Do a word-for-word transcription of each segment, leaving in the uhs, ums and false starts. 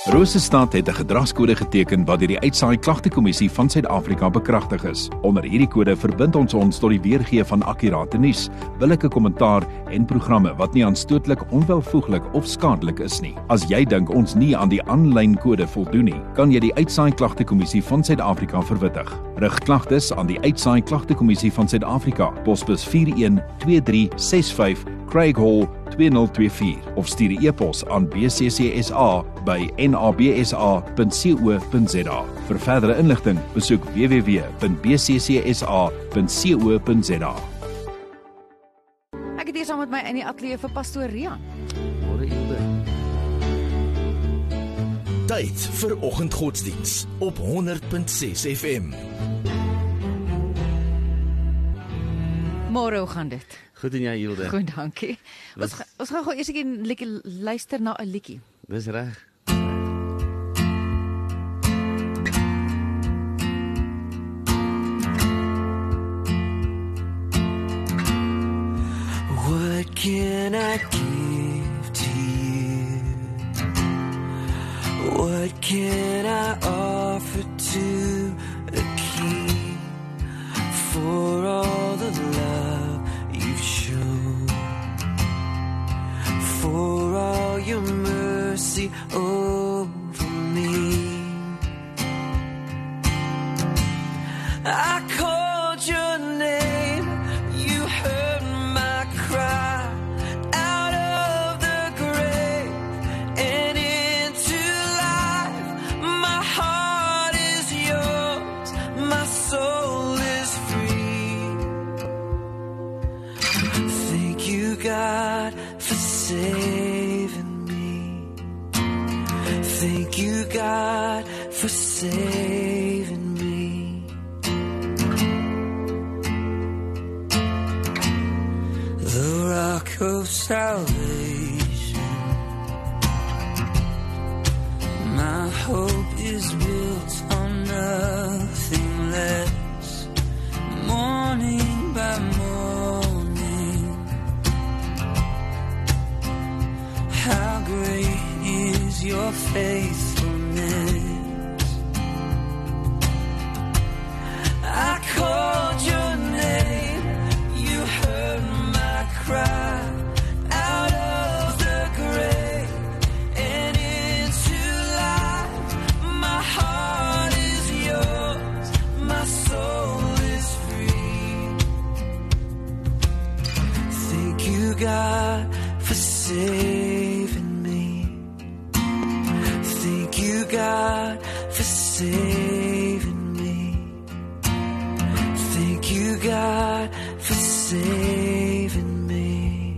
Rosestad het 'n gedragskode geteken wat deur die Uitsaai Klagtekommissie van Suid-Afrika bekragtig is. Onder hierdie kode verbind ons ons tot die weergee van akkurate nuus, billike kommentaar en programme wat nie aanstootlik, onwelvoeglik of skadelik is nie. As jy dink ons nie aan die aanlyn kode voldoen nie, kan jy die Uitsaai Klagtekommissie van Suid-Afrika verwittig. Rig klagtes aan die Uitsaai Klagtekommissie van Suid-Afrika, posbus vier een twee drie ses vyf, Craig Hall twee nul twee vier of stuur 'n e-pos aan b c c s a by n a b s a punt co punt z a. Vir verdere inligting, besoek w w w punt b c c s a punt co punt z a. Ek het hier saam met my in die ateljee vir Pastoor Rian. Môre Hilde. Tyd vir oggendgodsdiens op honderd punt ses F M. Môre, hoe gaan dit? Goed en jy, Hilde? Goed, dankie. Wat- Ons, ga, ons gaan gou eers 'n keer liedjie luister na 'n liedjie. Dis reg. What can I give to you? What can I offer to a king for all the love you've shown, for all your mercy over me? I called your name, you heard my cry out of the grave and into life. My heart is yours, my soul is free. Thank you, God, for saving me. Thank you, God, for saving me. The rock of salvation, my hope is built on nothing less. Morning by morning, how great is your faithfulness. I called your name, you heard my cry out of the grave and into life. My heart is yours, my soul is free. Thank you, God, for saving me. Thank you, God, for saving me. Thank you, God, for saving me.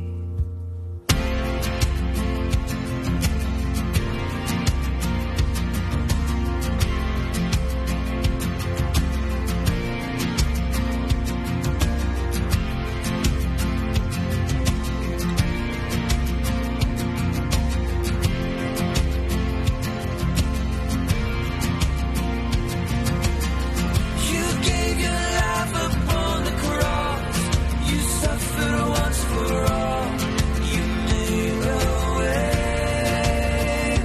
You gave your life upon the cross. You suffered once for all. You made a way.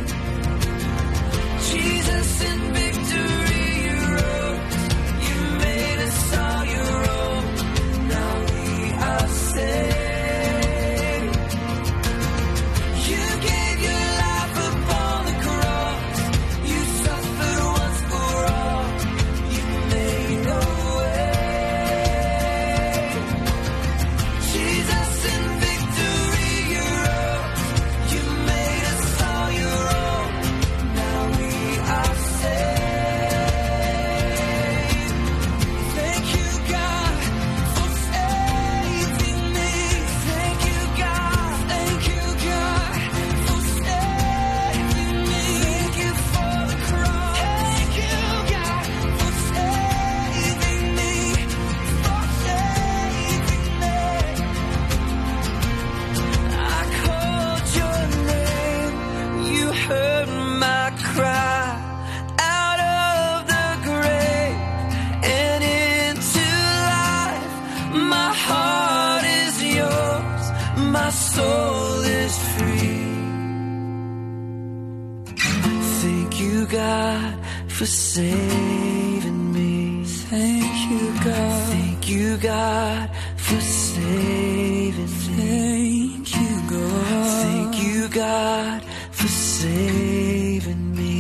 Jesus, in victory you rose. You made us all your own. Now we are saved. You gave your life upon the cross. You suffered once for all. You made a way. Jesus, in victory you rose. You made us all your own. Now we are saved. Thank you, God, for saving me. Thank you, God. Thank you, God, for saving me. Thank you for the cross. Thank you, God, for saving me. For saving me. I called your name, you heard my cry out of the grave and into life. My heart is yours, my soul is free. Thank you, God, for saving me. Thank you, God. Thank you, God, for saving me. Thank you, God. Thank you, God, for saving me.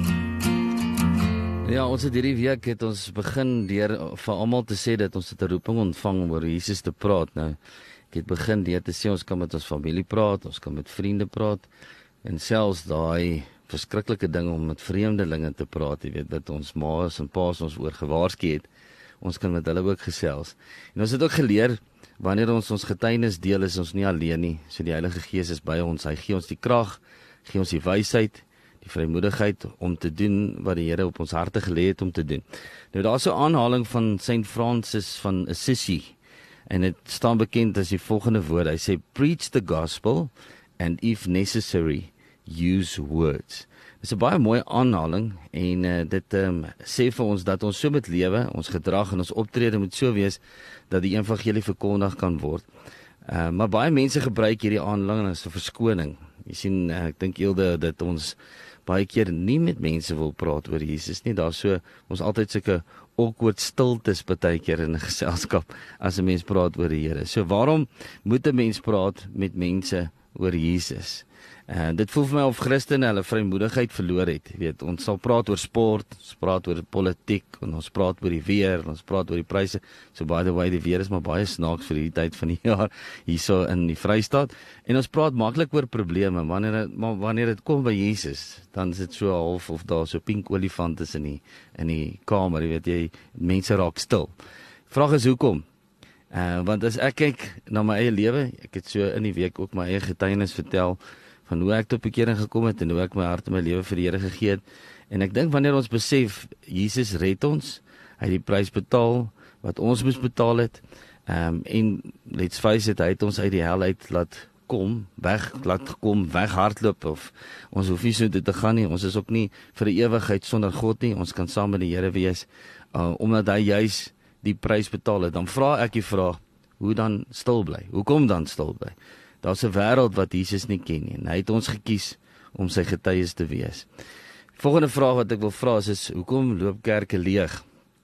Ja, ons het hierdie week het ons begin deur vir almal te sê dat ons het 'n roeping ontvang om oor Jesus te praat. Nou, ek het begin deur te sê ons kan met ons familie praat, ons kan met vriende praat en selfs daai verskriklike ding om met vreemdelinge te praat, jy weet, wat ons ma's en pa's ons oor gewaarsku het. Ons kan met hulle ook gesels. En ons het ook geleer, wanneer ons ons getuienis deel, is ons nie alleen nie. So die Heilige Gees is by ons. Hy gee ons die krag, gee ons die wysheid, die vrymoedigheid om te doen wat die Here op ons harte gelê het om te doen. Nou daar's 'n aanhaling van Saint Francis van Assisi, en dit staan bekend as die volgende woorde. Hy sê, preach the gospel and if necessary, use words. Dit is 'n baie mooi aanhaling en uh, dit um, sê vir ons dat ons so moet lewe, ons gedrag en ons optrede moet so wees dat die evangelie verkondig kan word. Uh, maar baie mense gebruik hierdie aanhaling as 'n verskoning. Jy sien, uh, ek dink Hilde dat ons baie keer nie met mense wil praat oor Jesus nie. Daar so ons altyd sulke awkward stiltes baie keer in 'n geselskap as 'n mens praat oor die Here. So waarom moet 'n mens praat met mense oor Jesus? En dit voel vir my of Christene hulle vrymoedigheid verloor het. Jy weet, ons sal praat oor sport, ons praat oor politiek, en ons praat oor die weer, en ons praat oor die pryse. So by the way, die weer is maar baie snaaks vir die tyd van die jaar hierso in die Vrystaat. En ons praat maklik oor probleme, wanneer het, maar wanneer dit kom by Jesus, dan is dit so half of daar so pink olifant is in die in die kamer, jy weet jy, mense raak stil. Vraag is hoekom? Uh, want as ek kyk na my eie lewe, ek het so in die week ook my eie getuienis vertel van hoe ek tot bekering gekom het en hoe ek my hart en my lewe vir die Here gegee het. En ek dink wanneer ons besef, Jesus red ons, hy het die prys betaal wat ons moes betaal het, um, en let's face it, hy het ons uit die hel uit laat kom, weg, laat kom, weg hardloop, of ons hoef nie so te gaan nie, ons is ook nie vir die ewigheid sonder God nie, ons kan saam met die Here wees, uh, omdat hy juis die prys betaal het. Dan vra ek die vraag, hoe dan stil bly? Hoekom dan stil bly? Daar's 'n wêreld wat Jesus nie ken nie, en hy het ons gekies om sy getuies te wees. Volgende vraag wat ek wil vra is, is hoekom loop kerke leeg?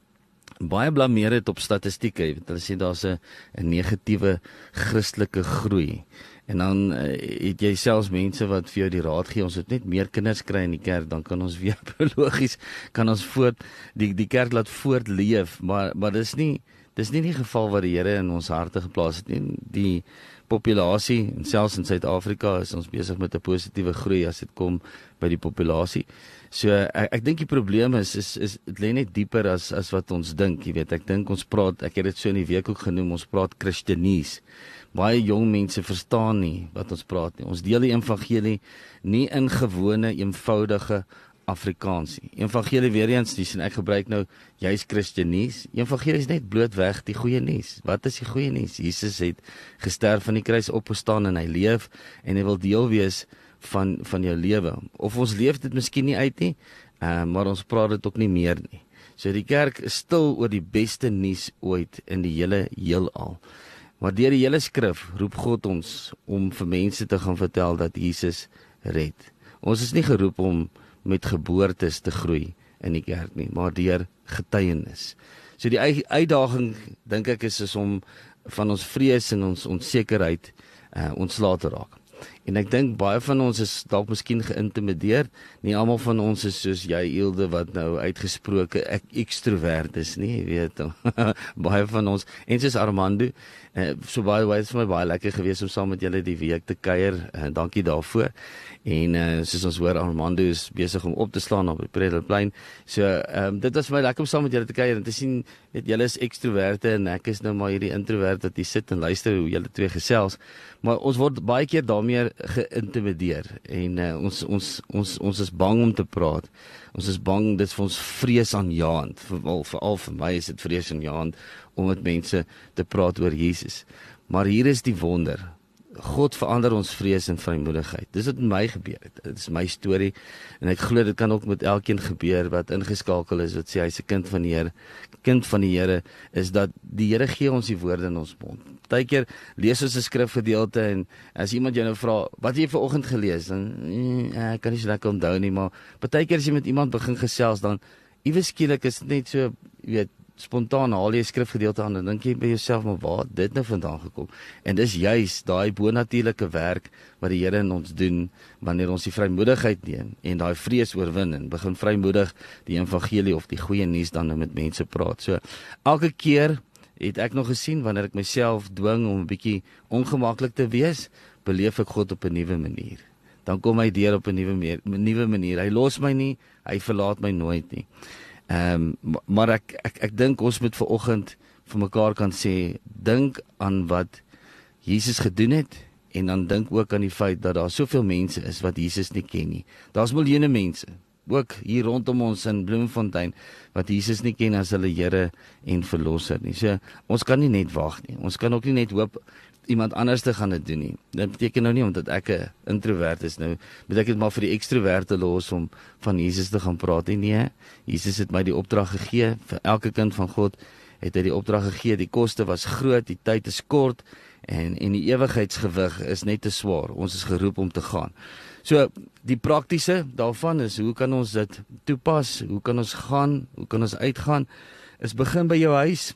Baie blameer het op statistieke, hulle sê daar's 'n 'n negatiewe Christelike groei. En dan uh, het jy selfs mense wat vir jou die raad gee, ons moet net meer kinders kry in die kerk, dan kan ons weer biologies, kan ons voort, die, die kerk laat voortleef, maar, maar dis nie, dis nie die geval wat die Here in ons harte geplaas het nie. Die populasie, en selfs in Suid-Afrika is ons besig met 'n positiewe groei as dit kom by die populasie. So ek, ek dink die probleem is, is, is dit lê net dieper as, as wat ons dink, jy weet, ek dink ons praat, ek het dit so in die week ook genoem, ons praat Christenies. Baie jong mense verstaan nie wat ons praat nie. Ons deel die evangelie nie in gewone, eenvoudige Afrikaans nie. Evangelie weer eens, dis en ek gebruik nou juis Christenies. Evangelie is net blootweg die goeie nuus. Wat is die goeie nuus? Jesus het gesterf van die kruis, opgestaan en hy leef en hy wil deel wees van van jou lewe. Of ons leef dit miskien nie uit nie, uh, maar ons praat dit ook nie meer nie. So die kerk is stil oor die beste nuus ooit in die hele heelal. Maar deur die hele skrif roep God ons om vir mense te gaan vertel dat Jesus red. Ons is nie geroep om met geboortes te groei in die kerk nie, maar deur getuienis. So die uitdaging, dink ek, is, is om van ons vrees en ons onsekerheid uh, ontslae te raak. En ek dink baie van ons is dalk miskien geïntimideer. Nie almal van ons is soos jy, Hilde, wat nou uitgesproke ek ekstrovert is nie, jy weet. Baie van ons, en soos Armando, uh, so baie baie, het vir my baie lekker gewees om saam met julle die week te kuier. Uh, dankie daarvoor. En uh, soos ons hoor, Armando is besig om op te slaan op die Predelplein. So um, dit was vir my lekker om saam met julle te kuier en te sien, weet, julle is ekstroverte en ek is nou maar hierdie introvert wat hier sit en luister hoe julle twee gesels. Maar ons word baie keer daarmee geïntimideer en uh, ons ons ons ons is bang om te praat. Ons is bang, dit is vir ons vreesaanjaend. Veral veral vir my is dit vreesaanjaend om met mense te praat oor Jesus. Maar hier is die wonder. God verander ons vrees en vrymoedigheid. Dis wat met my gebeur het. Dit is my storie en ek glo dit kan ook met elkeen gebeur wat ingeskakel is, wat sê hy's 'n kind van die Here. Kind van die Here is dat die Here gee ons die woorde in ons mond. Partykeer lees ons 'n skrifgedeelte en as iemand jou nou vra, wat het jy vanoggend gelees? Dan eh, ek kan nie so lekker onthou nie, maar partykeer as jy met iemand begin gesels, dan iewes skielik is dit net so, jy weet, spontaan haal jy 'n skrifgedeelte aan en dink jy by jouself, maar waar het dit nou vandaan gekom? En dis juis daai bonatuurlike werk wat die Here in ons doen wanneer ons die vrymoedigheid neem en daai vrees oorwin en begin vrymoedig die evangelie of die goeie nuus dan nou met mense praat. So elke keer het ek nog gesien wanneer ek myself dwing om 'n bietjie ongemaklik te wees, beleef ek God op 'n nuwe manier. Dan kom hy deur op 'n nuwe nuwe manier. Hy los my nie, hy verlaat my nooit nie. Ehm um, maar ek ek ek dink ons moet vanoggend vir mekaar kan sê, dink aan wat Jesus gedoen het en dan dink ook aan die feit dat daar soveel mense is wat Jesus nie ken nie. Daar's miljoene mense, ook hier rondom ons in Bloemfontein, wat Jesus nie ken as hulle Here en Verlosser nie. So ons kan nie net wag nie. Ons kan ook nie net hoop iemand anders te gaan dit doen nie. Dit beteken nou nie omdat ek 'n introvert is nou, moet ek dit maar vir die ekstroverte los om van Jesus te gaan praat nie. Nee, Jesus het my die opdrag gegee, vir elke kind van God het hy die opdrag gegee. Die koste was groot, die tyd is kort en en die ewigheidsgewig is net te swaar. Ons is geroep om te gaan. So die praktiese daarvan is, hoe kan ons dit toepas? Hoe kan ons gaan? Hoe kan ons uitgaan? Is begin by jou huis.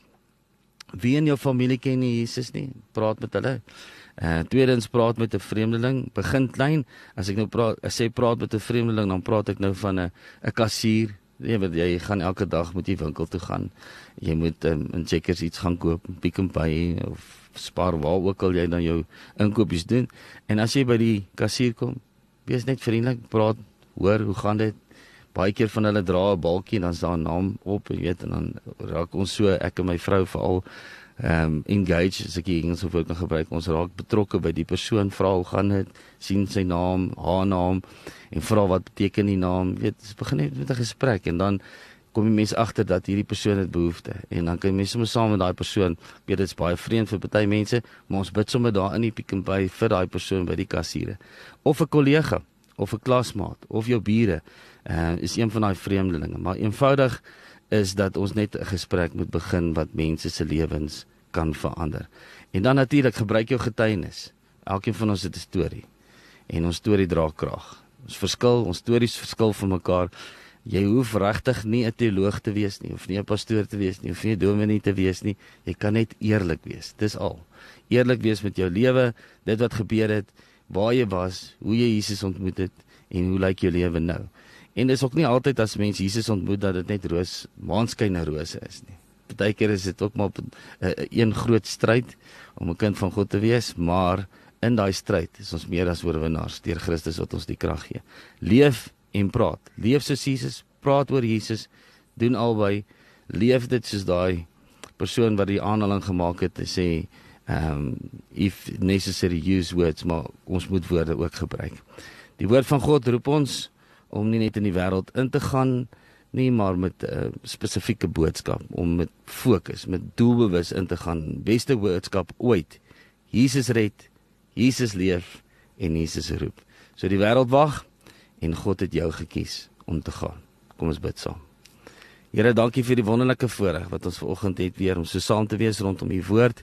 Wie in jou familie ken nie Jesus nie, praat met hulle. Uh, tweedens, praat met 'n vreemdeling, begin klein. As ek nou praat, as ek praat met 'n vreemdeling, dan praat ek nou van 'n 'n kassier. Nee, want jy gaan elke dag moet jy winkel toe gaan. Jy moet um, in Checkers iets gaan koop, Pick n Pay of Spar, waar ook al jy dan jou inkopies doen. En as jy by die kassier kom, wees net vriendelik, praat, hoor, hoe gaan dit? Baie keer van hulle dra 'n balkie en dan is daar 'n naam op, jy weet, en dan raak ons so, ek en my vrou veral um, engage, as ek die Engels of ook nog gebruik, ons raak betrokke by die persoon, vra hoe gaan dit, sien sy naam, haar naam, en vra wat beteken die naam, jy weet, het begin net met 'n gesprek, en dan kom die mens agter dat hierdie persoon het behoefte, en dan kan jy mens sommer saam met daai persoon, weet, dit is baie vreemd vir party mense, maar ons bid sommer daar in die Pick n Pay vir daai persoon by die kassiere, of 'n kollega, of 'n klasmaat, of jou bure, uh, is een van daai vreemdelinge, maar eenvoudig is dat ons net 'n gesprek moet begin wat mense se lewens kan verander. En dan natuurlik, gebruik jou getuienis. Elkeen van ons het 'n storie, en ons storie dra krag. Ons verskil, ons stories verskil van mekaar. Jy hoef regtig nie 'n teoloog te wees nie, of nie 'n pastoor te wees nie, of nie 'n dominee te wees nie. Jy kan net eerlik wees, dis al. Eerlik wees met jou lewe, dit wat gebeur het, waar jy was, hoe jy Jesus ontmoet het, en hoe lyk jou lewe nou. En dis ook nie altyd as mens Jesus ontmoet, dat dit net roos, maanskyn en rose is nie. Partykeer is dit ook maar op 'n uh, een groot stryd, om 'n kind van God te wees, maar in daai stryd is ons meer as oorwinnaars, deur Christus wat ons die krag gee. Leef en praat. Leef soos Jesus, praat oor Jesus, doen albei, leef dit soos daai persoon wat die aanhaling gemaak het, te sê, um, if necessary use words, maar ons moet woorde ook gebruik. Die woord van God roep ons om nie net in die wêreld in te gaan nie, maar met 'n uh, spesifieke boodskap, om met fokus, met doelbewus in te gaan. Beste boodskap ooit. Jesus red, Jesus leef en Jesus roep. So die wêreld wag en God het jou gekies om te gaan. Kom ons bid saam. Here, dankie vir die wonderlike voorreg wat ons vanoggend het weer om so saam te wees rondom u woord.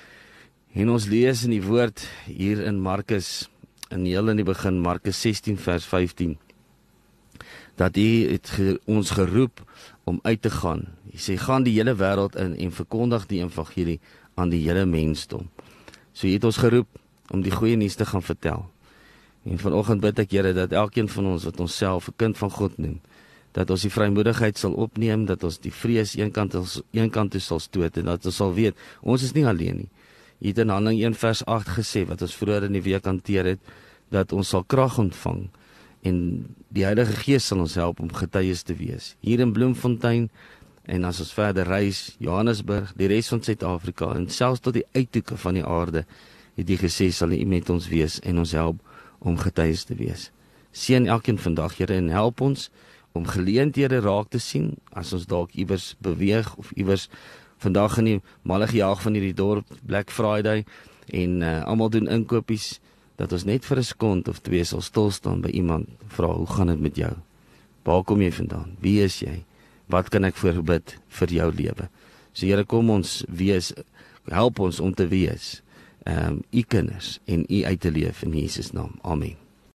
En ons lees in die woord hier in Markus, in heel in die begin, Markus sestien vers vyftien, dat hy het ge, ons geroep om uit te gaan. Hy sê, gaan die hele wêreld in en verkondig die evangelie aan die hele mensdom. So hy het ons geroep om die goeie nuus te gaan vertel. En vanoggend bid ek, Here, dat elkeen van ons wat ons self 'n kind van God noem, dat ons die vrymoedigheid sal opneem, dat ons die vrees eenkant eenkant toe sal stoot, en dat ons sal weet, ons is nie alleen nie. Hy het in Handelinge een vers agt gesê, wat ons vroeër in die week hanteer het, dat ons sal krag ontvang, en die Heilige Gees sal ons help om getuies te wees. Hier in Bloemfontein, en as ons verder reis, Johannesburg, die res van Suid-Afrika, en selfs tot die uithoeke van die aarde, het hy gesê, sal hy met ons wees, en ons help om getuies te wees. Seën elkeen vandag, Here, en help ons om geleenthede raak te sien, as ons dalk iewers beweeg, of iewers vandag in die malle gejaag van hierdie dorp, Black Friday, en uh, almal doen inkopies, dat ons net vir 'n sekond of twee sal stil staan by iemand, vra, hoe gaan dit met jou? Waar kom jy vandaan? Wie is jy? Wat kan ek voorbid vir jou lewe? So Here, kom ons wees, help ons om te wees, um, u kinders en u uit te leef in Jesus naam. Amen.